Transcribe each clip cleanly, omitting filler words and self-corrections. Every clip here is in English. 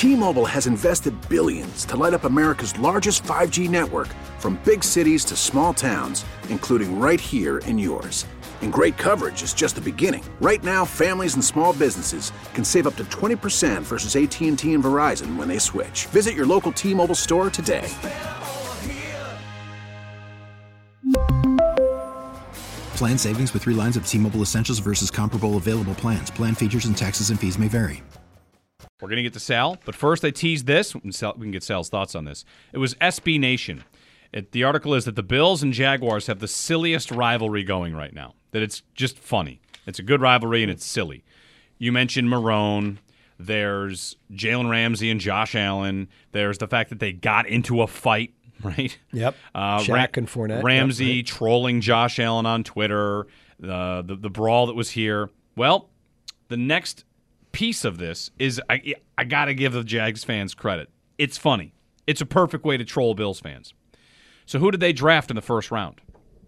T-Mobile has invested billions to light up America's largest 5G network, from big cities to small towns, including right here in yours. And great coverage is just the beginning. Right now, families and small businesses can save up to 20% versus AT&T and Verizon when they switch. Visit your local T-Mobile store today. Plan savings with 3 lines of T-Mobile Essentials versus comparable available plans. Plan features and taxes and fees may vary. We're going to get to Sal, but first I teased this. We can get Sal's thoughts on this. It was SB Nation. The article is that the Bills and Jaguars have the silliest rivalry going right now. That it's just funny. It's a good rivalry, and it's silly. You mentioned Marrone. There's Jalen Ramsey and Josh Allen. There's the fact that they got into a fight, right? Yep. Shaq and Fournette. Ramsey Yep, right. trolling Josh Allen on Twitter. The brawl that was here. Well, the next piece of this is I got to give the Jags fans credit. It's funny. It's a perfect way to troll Bills fans. So who did they draft in the first round?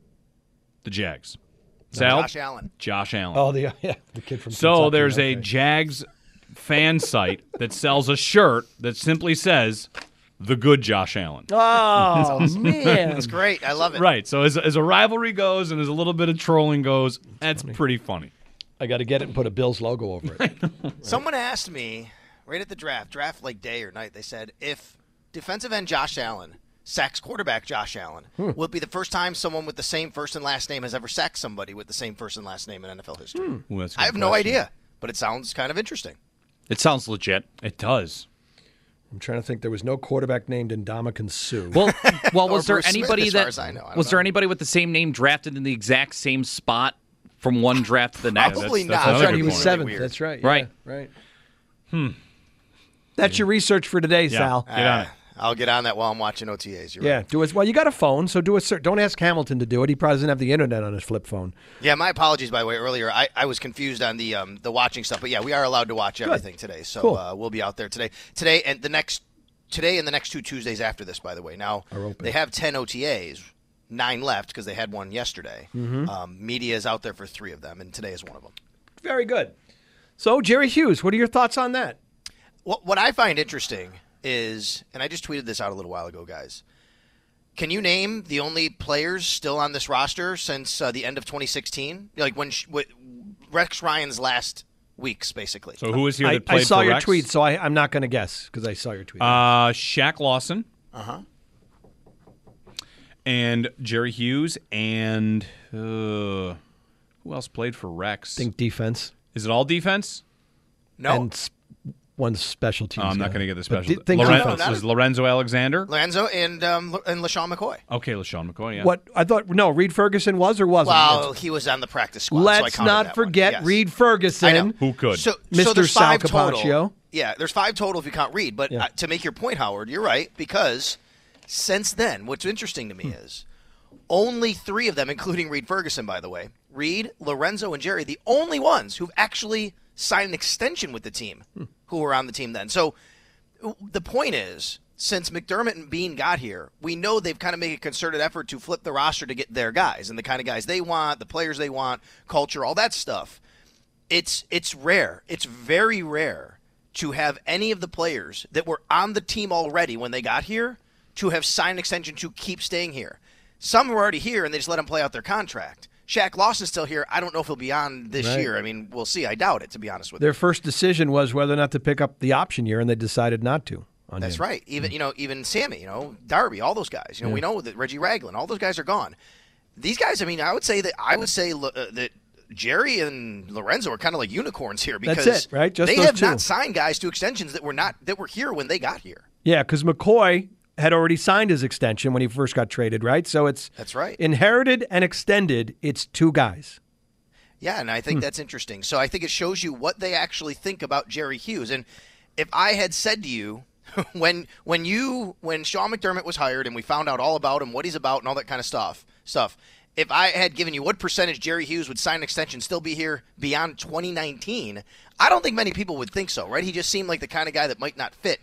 The Jags. Sal? Josh Allen. Josh Allen. Oh, the kid from So Kentucky. there's Okay. a Jags fan site that sells a shirt that simply says, "The Good Josh Allen." Oh, man. That's great. I love it. Right. So as a rivalry goes and as a little bit of trolling goes, that's pretty funny. I got to get it and put a Bills logo over it. Someone asked me right at the draft like day or night, they said, if defensive end Josh Allen sacks quarterback Josh Allen, will it be the first time someone with the same first and last name has ever sacked somebody with the same first and last name in NFL history? Ooh, that's a good I have no question. idea, but it sounds kind of interesting. It sounds legit. It does. I'm trying to think. There was no quarterback named Ndamukong Suh. Well, was Or there Bruce Smith, anybody as far that as I know. I don't was there know. anybody with the same name drafted in the exact same spot from one draft to the next? Probably that's not. another That's right. good He was point. seventh. Weird. That's right. Right. Yeah, right. That's your research for today, Sal. Get on it. I'll get on that while I'm watching OTAs. You're Yeah, right. do it. Well, you got a phone, so do it. Don't ask Hamilton to do it. He probably doesn't have the internet on his flip phone. Yeah, my apologies, by the way. Earlier, I was confused on the watching stuff, but yeah, we are allowed to watch everything today, so Cool. we'll be out there today and the next 2 Tuesdays after this. By the way, now Are open. they have 10 OTAs, 9 left because they had one yesterday. Media is out there for 3 of them, and today is one of them. Very good. So, Jerry Hughes, what are your thoughts on that? What I find interesting is, and I just tweeted this out a little while ago, guys. Can you name the only players still on this roster since the end of 2016? Like when Rex Ryan's last weeks, basically. So who is here I that played saw for your Rex? tweet, so I'm not going to guess because I saw your tweet. Shaq Lawson. Uh-huh. And Jerry Hughes. And who else played for Rex? Think defense. Is it all defense? No. And one special teams. I'm not guy. going to get the But special. think Loren- defense. No, was Lorenzo Alexander? Lanzo and LaShawn McCoy. Okay, LaShawn McCoy, yeah. What I thought? No, Reed Ferguson was or wasn't. Well, he was on the practice squad. so I Let's counted not that forget one. Yes. Reed Ferguson. I know. Who could? So Mr. there's 5 Sal total. Capaccio. Yeah, there's 5 total if you count Reed. But Yeah. to make your point, Howard, you're right, because since then, what's interesting to me is only 3 of them, including Reed Ferguson, by the way, Reed, Lorenzo, and Jerry, the only ones who've actually signed an extension with the team who were on the team then. So the point is, since McDermott and Bean got here, we know they've kind of made a concerted effort to flip the roster to get their guys and the kind of guys they want, the players they want, culture, all that stuff. It's rare. It's very rare to have any of the players that were on the team already when they got here to have signed an extension to keep staying here. Some were already here and they just let them play out their contract. Shaq Lawson's still here. I don't know if he'll be on this Right. year. I mean, we'll see. I doubt it, to be honest with you. Their first decision was whether or not to pick up the option year, and they decided not to. On That's him. right. Even Sammy, Darby, all those guys. We know that Reggie Ragland, all those guys are gone. These guys, I mean, I would say that Jerry and Lorenzo are kind of like unicorns here because That's it, right? Just they those have two. not signed guys to extensions that were here when they got here. Yeah, because McCoy had already signed his extension when he first got traded, right? So it's That's right. inherited and extended. It's 2 guys. Yeah, and I think that's interesting. So I think it shows you what they actually think about Jerry Hughes. And if I had said to you when Sean McDermott was hired and we found out all about him, what he's about, and all that kind of stuff, if I had given you what percentage Jerry Hughes would sign an extension, still be here beyond 2019, I don't think many people would think so, right? He just seemed like the kind of guy that might not fit.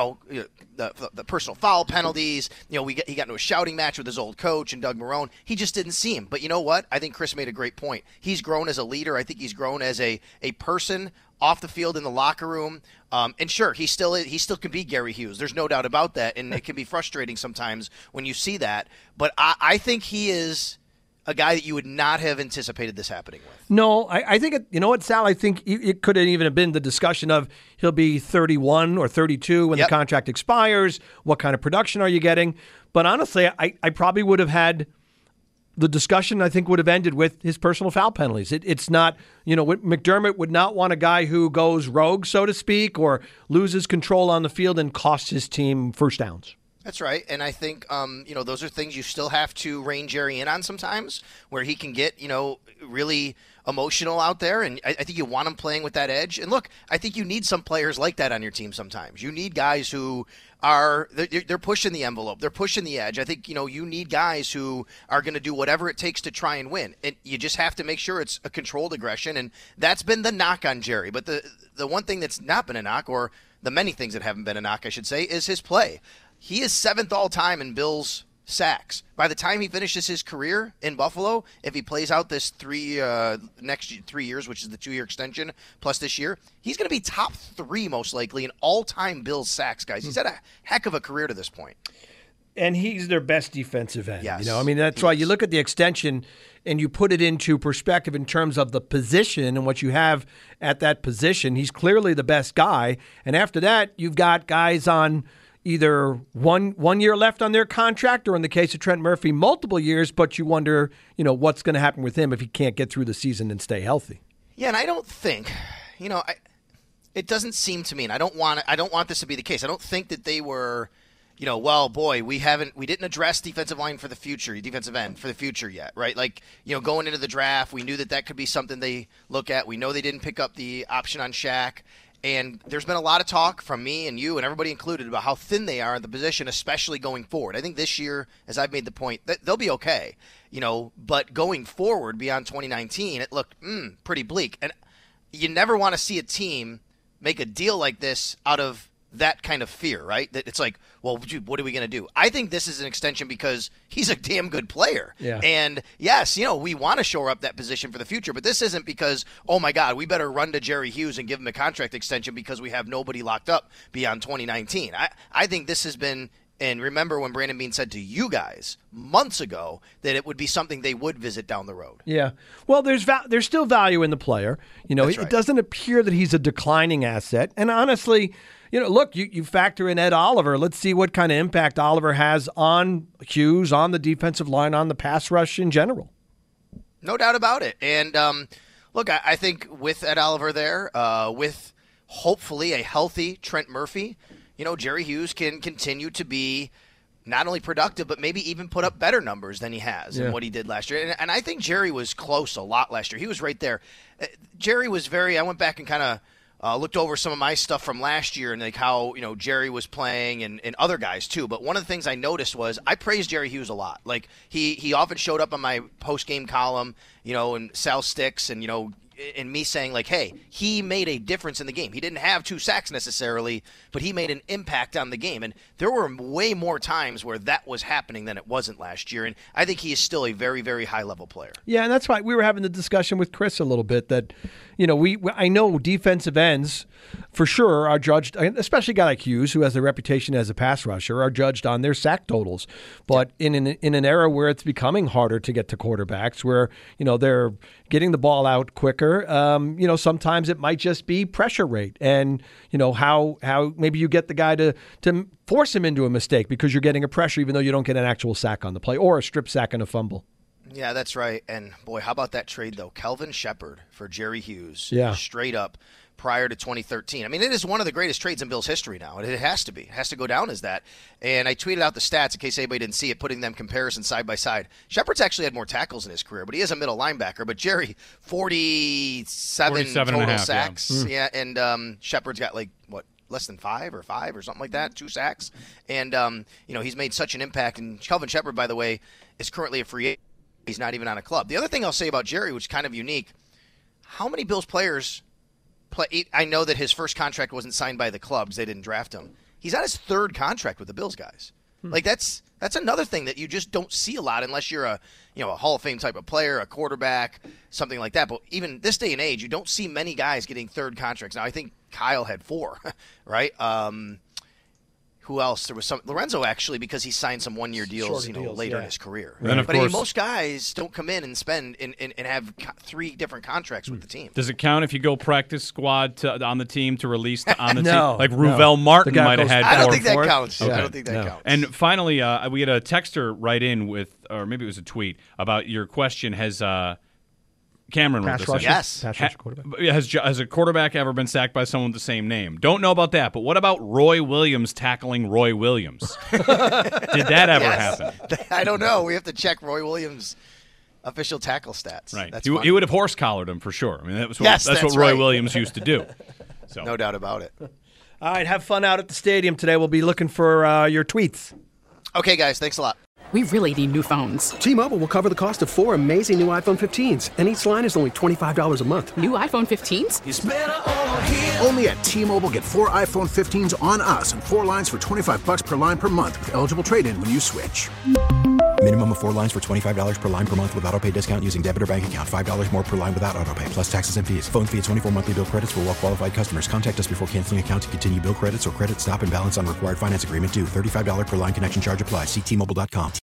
The personal foul penalties. He got into a shouting match with his old coach and Doug Marrone. He just didn't see him. But you know what? I think Chris made a great point. He's grown as a leader. I think he's grown as a person off the field in the locker room. And sure, he still can be Gary Hughes. There's no doubt about that, and it can be frustrating sometimes when you see that. But I think he is a guy that you would not have anticipated this happening with. No, I think, you know what, Sal? I think it could have even been the discussion of he'll be 31 or 32 when the contract expires. What kind of production are you getting? But honestly, I probably would have had the discussion, I think, would have ended with his personal foul penalties. It's not, McDermott would not want a guy who goes rogue, so to speak, or loses control on the field and costs his team first downs. That's right, and I think those are things you still have to rein Jerry in on sometimes, where he can get really emotional out there, and I think you want him playing with that edge. And look, I think you need some players like that on your team sometimes. You need guys who they're pushing the envelope, they're pushing the edge. I think you need guys who are going to do whatever it takes to try and win. And you just have to make sure it's a controlled aggression, and that's been the knock on Jerry. But the one thing that's not been a knock, or the many things that haven't been a knock, I should say, is his play. He is 7th all time in Bills sacks. By the time he finishes his career in Buffalo, if he plays out this next 3 years, which is the 2-year extension plus this year, he's going to be top 3 most likely in all-time Bills sacks, guys. He's had a heck of a career to this point. And he's their best defensive end. Yes, that's why you look at the extension and you put it into perspective in terms of the position and what you have at that position. He's clearly the best guy. And after that, you've got guys on either one year left on their contract, or in the case of Trent Murphy, multiple years, but you wonder, what's going to happen with him if he can't get through the season and stay healthy. Yeah, and I don't think, it doesn't seem to me, and I don't want this to be the case. I don't think that they were, we didn't address defensive end for the future yet, right? Like, going into the draft, we knew that could be something they look at. We know they didn't pick up the option on Shaq. And there's been a lot of talk from me and you and everybody included about how thin they are in the position, especially going forward. I think this year, as I've made the point, that they'll be okay, but going forward beyond 2019, it looked pretty bleak. And you never want to see a team make a deal like this out of that kind of fear, right? That it's like, well, what are we going to do? I think this is an extension because he's a damn good player. Yeah. And yes, we want to shore up that position for the future, but this isn't because, oh my God, we better run to Jerry Hughes and give him a contract extension because we have nobody locked up beyond 2019. I think this has been, and remember when Brandon Beane said to you guys months ago that it would be something they would visit down the road. Yeah. Well, there's still value in the player. That's right. It doesn't appear that he's a declining asset. And honestly, look, you factor in Ed Oliver. Let's see what kind of impact Oliver has on Hughes, on the defensive line, on the pass rush in general. No doubt about it. And look, I think with Ed Oliver there, with hopefully a healthy Trent Murphy, Jerry Hughes can continue to be not only productive, but maybe even put up better numbers than he has in what he did last year. And I think Jerry was close a lot last year. He was right there. Jerry was I went back and kind of looked over some of my stuff from last year and like how, Jerry was playing and other guys too. But one of the things I noticed was I praised Jerry Hughes a lot. Like he often showed up on my post-game column, and Sal Sticks and, and me saying like, hey, he made a difference in the game. He didn't have 2 sacks necessarily, but he made an impact on the game. And there were way more times where that was happening than it wasn't last year. And I think he is still a very, very high-level player. Yeah, and that's why we were having the discussion with Chris a little bit that, I know defensive ends for sure are judged, especially a guy like Hughes, who has a reputation as a pass rusher, are judged on their sack totals. But in an era where it's becoming harder to get to quarterbacks, where, they're getting the ball out quicker, sometimes it might just be pressure rate and, how maybe you get the guy to force him into a mistake because you're getting a pressure even though you don't get an actual sack on the play or a strip sack and a fumble. Yeah, that's right. And, boy, how about that trade, though? Kelvin Shepherd for Jerry Hughes. Yeah. Straight up prior to 2013. I mean, it is one of the greatest trades in Bills history now. It has to be. It has to go down as that. And I tweeted out the stats in case anybody didn't see it, putting them comparison side by side. Shepherd's actually had more tackles in his career, but he is a middle linebacker. But Jerry, 47 total sacks. Yeah, and Shepherd's got less than 5 or something like that, 2 sacks. And, he's made such an impact. And Kelvin Shepherd, by the way, is currently a free agent. He's not even on a club. The other thing I'll say about Jerry, which is kind of unique, how many Bills players play? I know that his first contract wasn't signed by the clubs. They didn't draft him. He's on his 3rd contract with the Bills guys. Like that's another thing that you just don't see a lot unless you're a Hall of Fame type of player, a quarterback, something like that. But even this day and age, you don't see many guys getting third contracts. Now I think Kyle had 4, right? Who else? There was some Lorenzo actually, because he signed some 1-year deals, later in his career. Then, but most guys don't come in and spend and have 3 different contracts with the team. Does it count if you go practice squad on the team to release on the No, team? Like no. Rouvel Martin might have had 4 I don't think that fourth. counts. Okay. I don't think that counts. And finally, we had a texter write in with, or maybe it was a tweet, about your question. Has Cameron wrote Pass this rusher? in. Yes. Pass rusher quarterback. Has a quarterback ever been sacked by someone with the same name? Don't know about that, but what about Roy Williams tackling Roy Williams? Did that ever happen? I don't know. We have to check Roy Williams' official tackle stats. Right. That's He would have horse collared him for sure. I mean, that's what Roy right. Williams used to do. So. No doubt about it. All right, have fun out at the stadium today. We'll be looking for your tweets. Okay, guys. Thanks a lot. We really need new phones. T-Mobile will cover the cost of 4 amazing new iPhone 15s, and each line is only $25 a month. New iPhone 15s? Only at T-Mobile, get 4 iPhone 15s on us and 4 lines for $25 per line per month with eligible trade-in when you switch. Minimum of 4 lines for $25 per line per month with autopay discount using debit or bank account. $5 more per line without autopay, plus taxes and fees. Phone fee at 24 monthly bill credits for well-qualified customers. Contact us before canceling account to continue bill credits or credit stop and balance on required finance agreement due. $35 per line connection charge applies. See T-Mobile.com.